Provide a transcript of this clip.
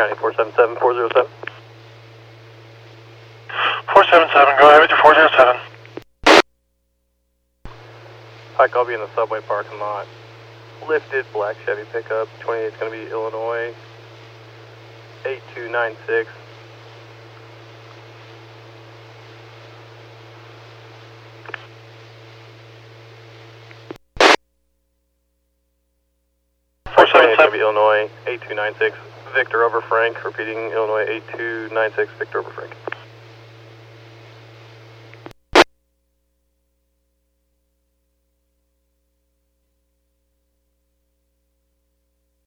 County 477-407. 477, go ahead with your 407. Pike, I'll be in the subway parking lot. Lifted black Chevy pickup. 28 is going to be Illinois 8296. Illinois 8296, Victor over Frank, repeating Illinois 8296, Victor over Frank.